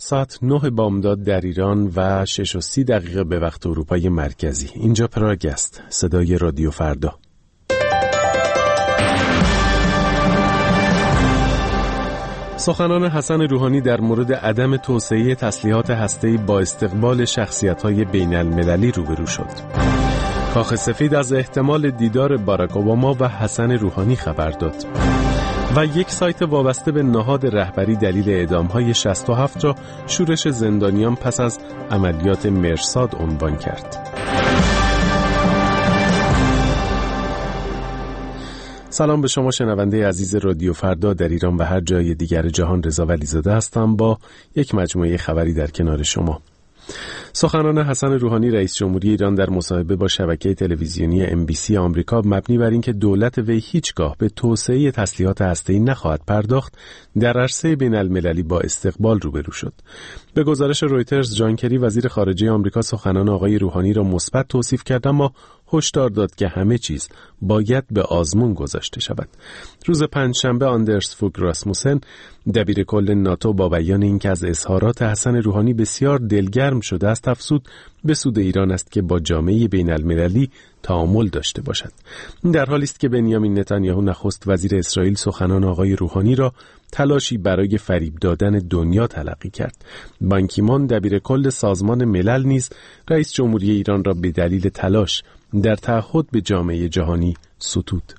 ساعت 9 بامداد در ایران و 6:30 به وقت اروپای مرکزی. اینجا پراگ است، صدای رادیو فردا. سخنان حسن روحانی در مورد عدم توسعه تسلیحات هسته‌ای با استقبال شخصیت‌های بین‌المللی روبرو شد. کاخ سفید از احتمال دیدار باراک اوباما و حسن روحانی خبر داد. و یک سایت وابسته به نهاد رهبری دلیل اعدام‌های 67 را شورش زندانیان پس از عملیات مرصاد عنوان کرد. سلام به شما شنونده عزیز رادیو فردا در ایران و هر جای دیگر جهان. رضا ولیزاده هستم با یک مجموعه خبری در کنار شما. سخنان حسن روحانی رئیس جمهوری ایران در مصاحبه با شبکه تلویزیونی MBC آمریکا مبنی بر اینکه دولت وی هیچگاه به توسعه تسلیحات هسته‌ای نخواهد پرداخت، در عرصه بین‌المللی با استقبال روبرو شد. به گزارش رویترز، جان کری وزیر خارجه آمریکا سخنان آقای روحانی را مثبت توصیف کرد، اما هشدار داد که همه چیز باید به آزمون گذاشته شود. روز پنجشنبه آندرس فوگ راسموسن دبیر کل ناتو با بیان اینکه از اظهارات حسن روحانی بسیار دلگرم شده است افزود به سود ایران است که با جامعه بین المللی تعامل داشته باشد. در حالی است که بنیامین نتانیاهو نخست وزیر اسرائیل سخنان آقای روحانی را تلاشی برای فریب دادن دنیا تلقی کرد. بان کی مون دبیر کل سازمان ملل نیز رئیس جمهوری ایران را به دلیل تلاش در تعهد به جامعه جهانی ستود.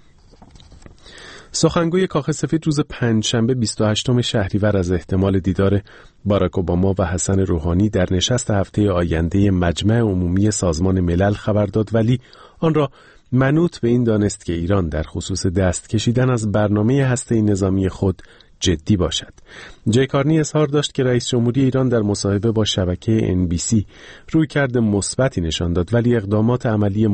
سخنگوی کاخ سفید روز پنجشنبه 28 شهریور از احتمال دیدار باراک اوباما و حسن روحانی در نشست هفته آینده مجمع عمومی سازمان ملل خبر داد، ولی آن را منوط به این دانست که ایران در خصوص دست کشیدن از برنامه هسته‌ای نظامی خود جدی باشد. جی کارنی اظهار داشت که رئیس جمهوری ایران در مصاحبه با شبکه NBC رویکرد مثبتی نشان داد، ولی اقدامات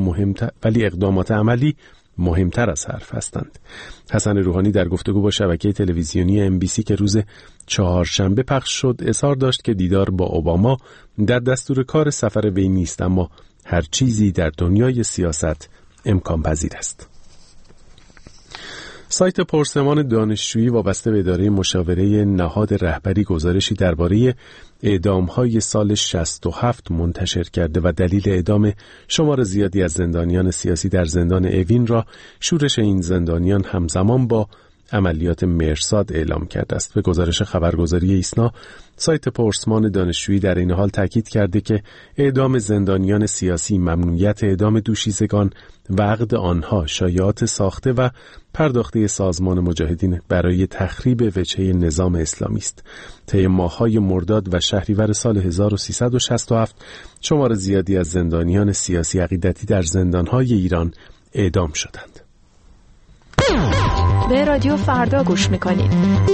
عملی مهمتر از حرف هستند. حسن روحانی در گفتگو با شبکه تلویزیونی MBC که روز چهارشنبه پخش شد اظهار داشت که دیدار با اوباما در دستور کار سفر وی نیست، اما هر چیزی در دنیای سیاست امکان پذیر است. سایت پرسمان دانشجویی وابسته به اداره مشاوره نهاد رهبری گزارشی درباره اعدام‌های سال 67 منتشر کرده و دلیل اعدام شمار زیادی از زندانیان سیاسی در زندان اوین را شورش این زندانیان همزمان با عملیات مرصاد اعلام کرده است. به گزارش خبرگزاری ایسنا، سایت پرسمان دانشجویی در این حال تاکید کرده که اعدام زندانیان سیاسی، ممنوعیت اعدام دوشیزگان و عقد آنها شایعات ساخته و پرداخته سازمان مجاهدین برای تخریب وجهه نظام اسلامی است. طی ماه‌های مرداد و شهریور سال 1367 شمار زیادی از زندانیان سیاسی عقیدتی در زندان‌های ایران اعدام شدند. به رادیو فردا گوش میکنید.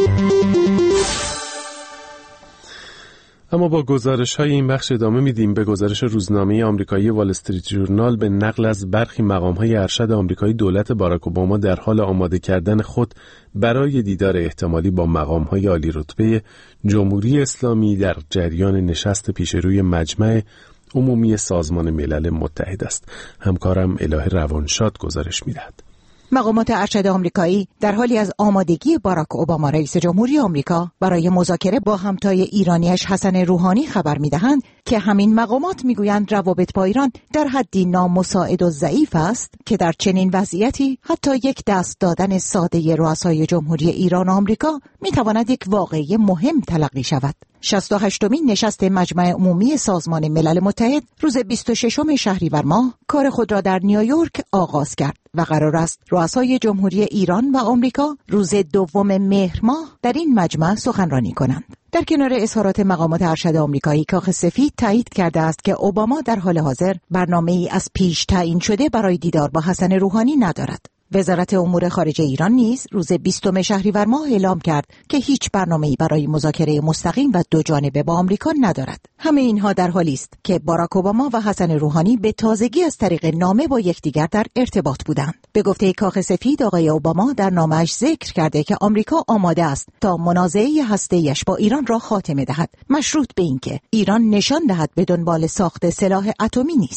اما با گزارش‌های این بخش ادامه میدیم. به گزارش روزنامه آمریکایی وال استریت ژورنال به نقل از برخی مقام‌های ارشد آمریکایی، دولت باراک اوباما در حال آماده کردن خود برای دیدار احتمالی با مقام‌های عالی رتبه جمهوری اسلامی در جریان نشست پیشروی مجمع عمومی سازمان ملل متحد است. همکارم الهه روانشاد گزارش می‌دهد. مقامات ارشد آمریکایی در حالی از آمادگی باراک اوباما رئیس جمهوری آمریکا برای مذاکره با همتای ایرانیش حسن روحانی خبر می‌دهند که همین مقامات می‌گویند روابط با ایران در حدی نامساعد و ضعیف است که در چنین وضعیتی حتی یک دست دادن ساده رؤسای جمهوری ایران و آمریکا می‌تواند یک واقعه مهم تلقی شود. 68مین نشست مجمع عمومی سازمان ملل متحد روز 26 شهریور ماه کار خود را در نیویورک آغاز کرد و قرار است رؤسای جمهوری ایران و آمریکا روز 2 مهر ماه در این مجمع سخنرانی کنند. در کنار اظهارات مقامات ارشد آمریکایی، کاخ سفید تایید کرده است که اوباما در حال حاضر برنامه‌ای از پیش تعیین شده برای دیدار با حسن روحانی ندارد. وزارت امور خارجه ایران نیز روز 20 شهریور ماه اعلام کرد که هیچ برنامه‌ای برای مذاکره مستقیم و دو جانبه با آمریکا ندارد. همه اینها در حالی است که باراک اوباما و حسن روحانی به تازگی از طریق نامه با یکدیگر در ارتباط بودند. به گفته کاخ سفید، آقای اوباما در نامه‌اش ذکر کرده که آمریکا آماده است تا منازعه هسته‌ایش با ایران را خاتمه دهد، مشروط به اینکه ایران نشان دهد به دنبال ساخت سلاح اتمی نیست.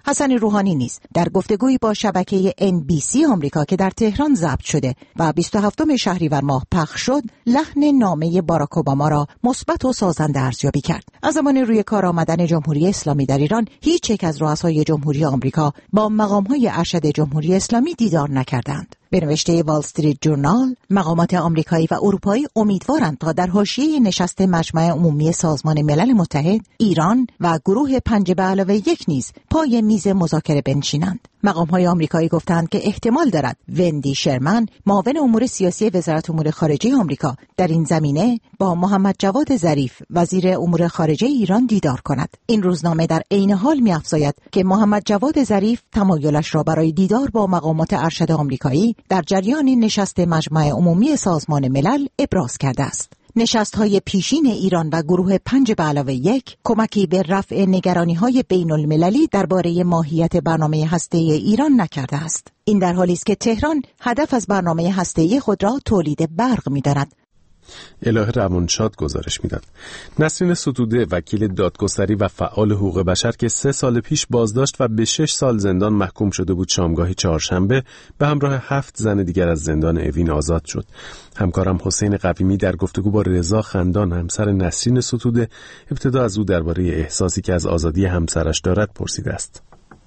حسن روحانی نیز در گفتگویی با شبکه NBC آمریکا که در تهران ضبط شده و 27 شهریور ماه پخش شد، لحن نامه باراک اوباما را مثبت و سازنده ارزیابی کرد. از زمان روی کار آمدن جمهوری اسلامی در ایران، هیچ یک از رؤسای جمهوری آمریکا با مقام‌های ارشد جمهوری اسلامی دیدار نکردند. به نوشته وال استریت جورنال، مقامات آمریکایی و اروپایی امیدوارند تا در حاشیه نشست مجمع عمومی سازمان ملل متحد، ایران و گروه 5+1 نیز پای میز مذاکره بنشینند. مقام‌های آمریکایی گفتند که احتمال دارد وندی شرمن، معاون امور سیاسی وزارت امور خارجه آمریکا، در این زمینه با محمد جواد ظریف، وزیر امور خارجه ایران دیدار کند. این روزنامه در عین حال می‌افزاید که محمد جواد ظریف تمایلش را برای دیدار با مقامات ارشد آمریکایی در جریان نشست مجمع عمومی سازمان ملل ابراز کرده است. نشست‌های پیشین ایران و گروه 5+1 کمکی به رفع نگرانی‌های بین‌المللی درباره ماهیت برنامه هسته‌ای ایران نکرده است. این در حالی است که تهران هدف از برنامه هسته‌ای خود را تولید برق می‌داند. الهه روانشاد گزارش میداد. نسرین ستوده، وکیل دادگستری و فعال حقوق بشر که 3 سال پیش بازداشت و به 6 سال زندان محکوم شده بود، شامگاه چهارشنبه به همراه 7 زن دیگر از زندان اوین آزاد شد. همکارم حسین قویمی در گفتگو با رضا خندان، همسر نسرین ستوده، ابتدا از او درباره احساسی که از آزادی همسرش دارد پرسیده است.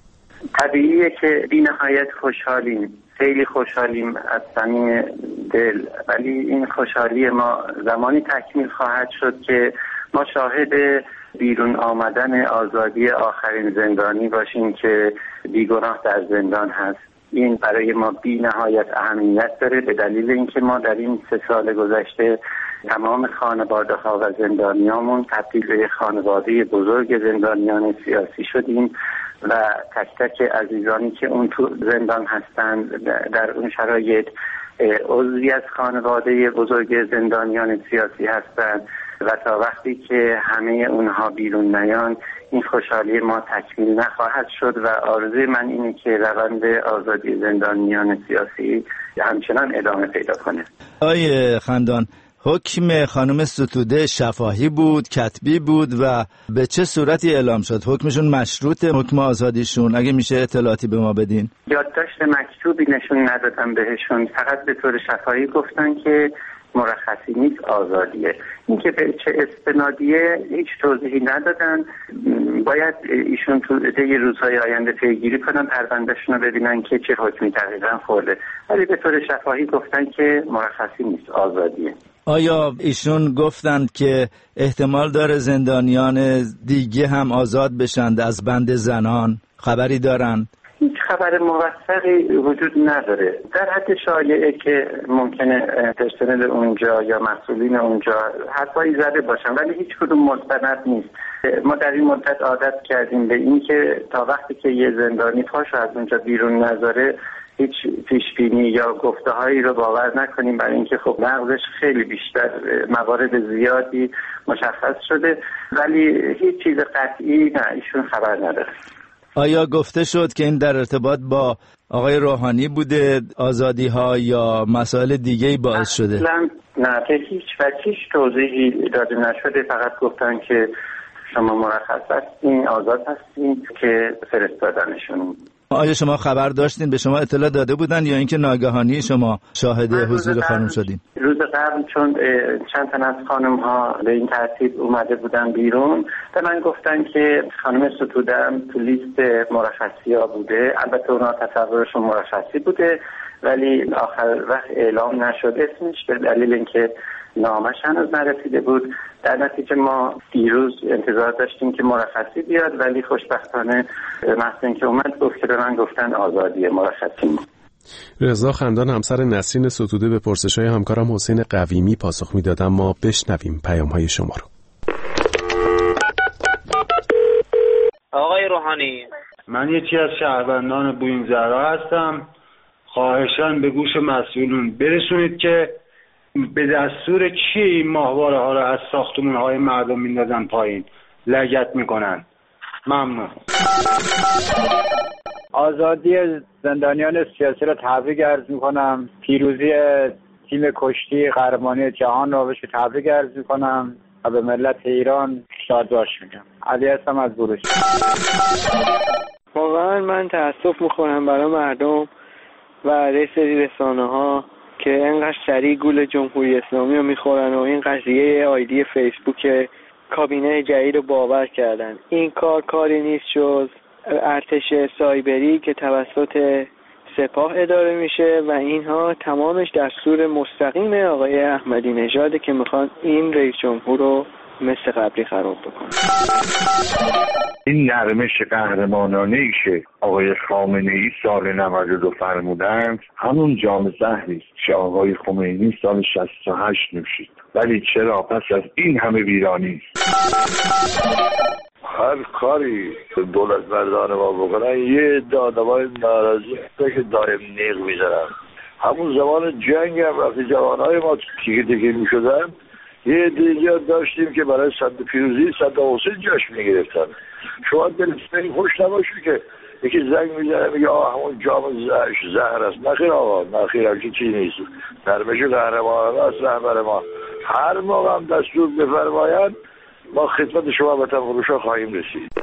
طبیعیه که بی‌نهایت خوشحالیم، خیلی خوشحالیم از صمیم دل، ولی این خوشحالی ما زمانی تکمیل خواهد شد که ما شاهد بیرون آمدن آزادی آخرین زندانی باشیم که بیگناه در زندان هست. این برای ما بی‌نهایت اهمیت داره به دلیل اینکه ما در این 3 سال گذشته تمام خانواده ها و زندانیامون تبدیل به خانواده بزرگ زندانیان سیاسی شدیم و تک تک عزیزانی که اون تو زندان هستند در اون شرایط عضوی از خانواده بزرگ زندانیان سیاسی هستند و تا وقتی که همه اونها بیرون نیان این خوشحالی ما تکمیل نخواهد شد و آرزوی من اینه که روند آزادی زندانیان سیاسی همچنان ادامه پیدا کنه. آقای خندان، حکم خانم ستوده شفاهی بود، کتبی بود و به چه صورتی اعلام شد؟ حکمشون مشروط حکم آزادیشون؟ اگه میشه اطلاعاتی به ما بدین. یادداشت مکتوبی نشون ندادم بهشون، فقط به طور شفاهی گفتن که مرخصی نیست، آزادیه. اینکه به چه استنادیه هیچ توضیحی ندادن. باید ایشون تو طی روزهای آینده پیگیری کنن، پروندهشون رو ببینن که چه حکمی دقیقاً خورده، ولی به طور شفاهی گفتن که مرخصی نیست، آزادیه. آیا ایشون گفتند که احتمال داره زندانیان دیگه هم آزاد بشند از بند زنان؟ خبری دارند؟ هیچ خبر موثقی وجود نداره. در حد شایعه که ممکنه پرسنل اونجا یا مسئولین اونجا حرفایی زده باشن، ولی هیچ کدوم مستند نیست. ما در این مدت عادت کردیم به این که تا وقتی که یه زندانی پاشو از اونجا بیرون نذاره هیچ پیشبینی یا گفته‌هایی رو باور نکنیم، برای اینکه خب نقضش خیلی بیشتر، موارد زیادی مشخص شده، ولی هیچ چیز قطعی نه، ایشون خبر نداره. آیا گفته شد که این در ارتباط با آقای روحانی بوده، آزادی ها یا مسائل دیگه‌ای باعث شده؟ اصلا نه، به هیچ وجه هیچ توضیحی داده نشده، فقط گفتن که شما مرخص هستین، آزاد هستین که فرستادنشون. آیا شما خبر داشتین؟ به شما اطلاع داده بودن یا اینکه ناگهانی شما شاهد حضور خانم شدین؟ روز قبل چون چند تن از خانم ها به این ترتیب اومده بودن بیرون و من گفتن که خانم ستوده تو لیست مرخصی ها بوده. البته اونا تصورشون مرخصی بوده ولی آخر وقت اعلام نشد اسمش به دلیل اینکه نامش هنوز نرسیده بود. در نتیجه ما دیروز انتظار داشتیم که مرخصی بیاد ولی خوشبختانه محض اینکه اومد گفت که به من گفتن آزادی مرخصی. رضا خندان، همسر نسرین ستوده، به پرسش‌های همکارم حسین قویمی پاسخ میداد. ما بشنویم پیام‌های شما رو. آقای روحانی، من یکی از شهروندان بوئین‌زهرا هستم. خواهشاً به گوش مسئولون برسونید که به دستور کی این ماهواره ها رو از ساختمان‌های مردم میندازن پایین، لگد میکنن. ممنون. آزادی زندانیان سیاسی را تبریک عرض میکنم. پیروزی تیم کشتی قهرمانی جهان را بهش تبریک عرض میکنم و به ملت ایران شاد باش میگم. علی هستم از بروش. واقعا من تأسف میخورم برای مردم و سری رسانه‌ها که اینقدر سریع گول جمهوری اسلامی رو میخورن و این قضیه آیدی فیسبوک کابینه جدید رو باور کردن. این کاری نیست جز ارتش سایبری که توسط سپاه اداره میشه و اینها تمامش دستور مستقیم آقای احمدی نژاده که میخوان این رئیس جمهور رو مثل قبلی خراب بکنن. این نرمش قهرمانانه‌ای که آقای خامنه‌ای سال 92 فرمودند همون جام زهری است که آقای خمینی سال 68 نوشید. ولی چرا پس از این همه ویرانی؟ هر کاری دولت مردان ما بکنن یه دادمای ناراضی که دائم نیغ میزنن. همون زمان جنگ هم وقتی جوانهای ما تیکه تیکه میشدن یه دیگه داشتیم که برای صد پیروزی صد حسین جشن میگرفتن. شما دلتون خوش نباشید که یکی زنگ میزنه میگه همون جام زهر است. نخیر آقا، نخیر، همچه چی نیست. نرمش قهرمانانه است رهبر ما. هر موقع هم دستور بفرمایند ما خدمت شما وطن فروشا خواهیم رسید.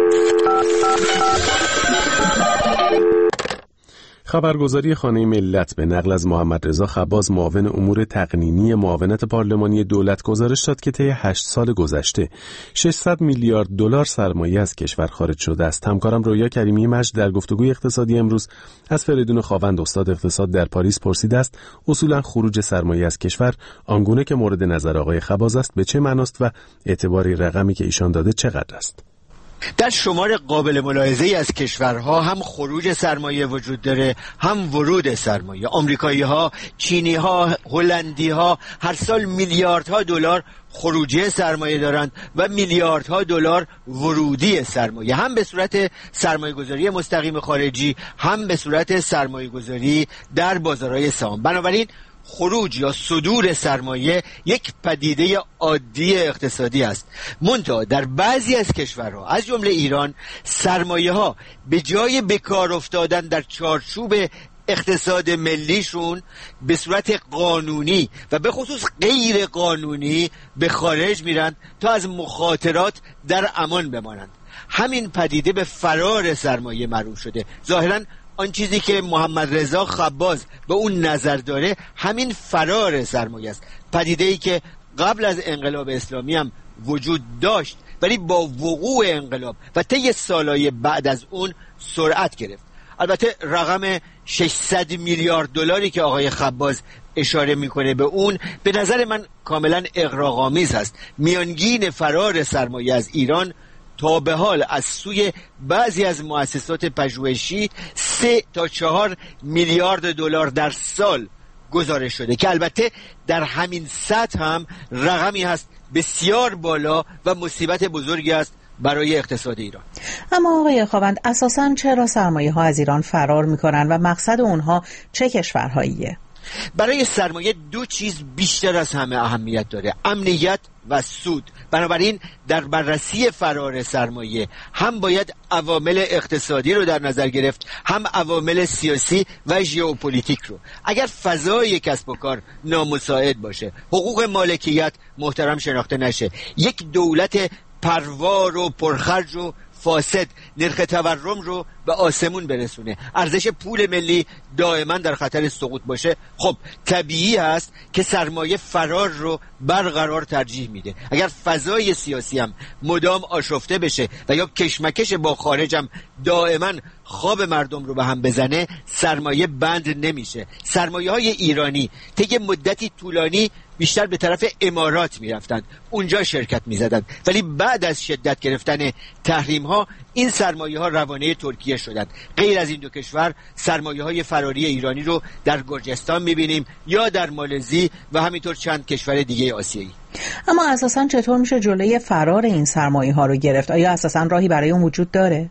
خبرگزاری خانه ملت به نقل از محمد رضا خباز معاون امور تقنینی معاونت پارلمانی دولت گزارش داد که طی 8 سال گذشته 600 میلیارد دلار سرمایه از کشور خارج شده است. همکارم رویا کریمی مجد در گفتگوی اقتصادی امروز از فریدون خاوند استاد اقتصاد در پاریس پرسیده است اصولا خروج سرمایه از کشور آنگونه که مورد نظر آقای خباز است به چه معناست و اعتباری رقمی که ایشان داده چقدر است؟ در شمار قابل ملاحظه‌ای از کشورها هم خروج سرمایه وجود داره هم ورود سرمایه. آمریکایی‌ها، چینی‌ها، هلندی‌ها هر سال میلیاردها دلار خروجی سرمایه دارند و میلیاردها دلار ورودی سرمایه، هم به صورت سرمایه‌گذاری مستقیم خارجی هم به صورت سرمایه‌گذاری در بازارهای سهام. بنابراین خروج یا صدور سرمایه یک پدیده عادی اقتصادی است. منتها در بعضی از کشورها از جمله ایران سرمایه ها به جای بکار افتادن در چارچوب اقتصاد ملیشون به صورت قانونی و به خصوص غیر قانونی به خارج میرند تا از مخاطرات در امان بمانند. همین پدیده به فرار سرمایه معروف شده. ظاهراً آن چیزی که محمد رضا خباز به اون نظر داره همین فرار سرمایه است. پدیده‌ای که قبل از انقلاب اسلامی هم وجود داشت ولی با وقوع انقلاب و طی سالهای بعد از اون سرعت گرفت. البته رقم 600 میلیارد دلاری که آقای خباز اشاره میکنه به اون به نظر من کاملا اغراق‌آمیز است. میانگین فرار سرمایه از ایران تا به حال از سوی بعضی از مؤسسات پژوهشی 3 تا 4 میلیارد دلار در سال گزارش شده که البته در همین سطح هم رقمی هست بسیار بالا و مصیبت بزرگی است برای اقتصاد ایران. اما آقای خاوند اساساً چرا سرمایه ها از ایران فرار میکنن و مقصد اونها چه کشورهاییه؟ برای سرمایه 2 چیز بیشتر از همه اهمیت داره: امنیت و سود. بنابراین در بررسی فرار سرمایه هم باید عوامل اقتصادی رو در نظر گرفت هم عوامل سیاسی و ژئوپلیتیک رو. اگر فضای کسب و کار نامساعد باشه، حقوق مالکیت محترم شناخته نشه، یک دولت پروار و پرخرج و فاسد نرخ تورم رو به آسمون برسونه، ارزش پول ملی دائما در خطر سقوط باشه، خب طبیعی هست که سرمایه فرار رو برقرار ترجیح میده. اگر فضای سیاسی هم مدام آشفته بشه و یا کشمکش با خارج هم دائما خواب مردم رو به هم بزنه، سرمایه بند نمیشه. سرمایه های ایرانی طی مدتی طولانی بیشتر به طرف امارات میرفتند، اونجا شرکت میزدند، ولی بعد از شدت گرفتن تحریم ها این سرمایه ها روانه ترکیه شدند. غیر از این 2 کشور سرمایه های فراری ایرانی رو در گرجستان میبینیم یا در مالزی و همینطور چند کشور دیگه آسیایی. اما اساساً چطور میشه جلوی فرار این سرمایه ها رو گرفت؟ آیا اساساً راهی برای اون وجود داره؟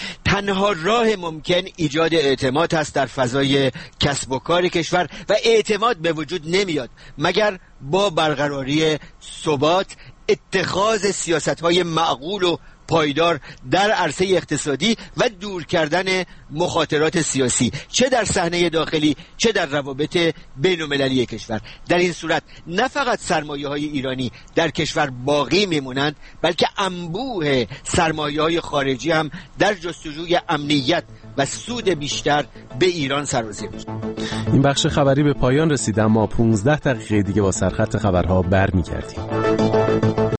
تنها راه ممکن ایجاد اعتماد هست در فضای کسب و کار کشور و اعتماد به وجود نمیاد مگر با برقراری ثبات، اتخاذ سیاست‌های معقول و پایدار در عرصه اقتصادی و دور کردن مخاطرات سیاسی، چه در صحنه داخلی چه در روابط بین‌المللی کشور. در این صورت نه فقط سرمایه‌های ایرانی در کشور باقی میمونند، بلکه انبوه سرمایه‌های خارجی هم در جستجوی امنیت و سود بیشتر به ایران سرازیر میشه. این بخش خبری به پایان رسید، اما 15 دقیقه دیگه با سرخط خبرها برمیگردیم.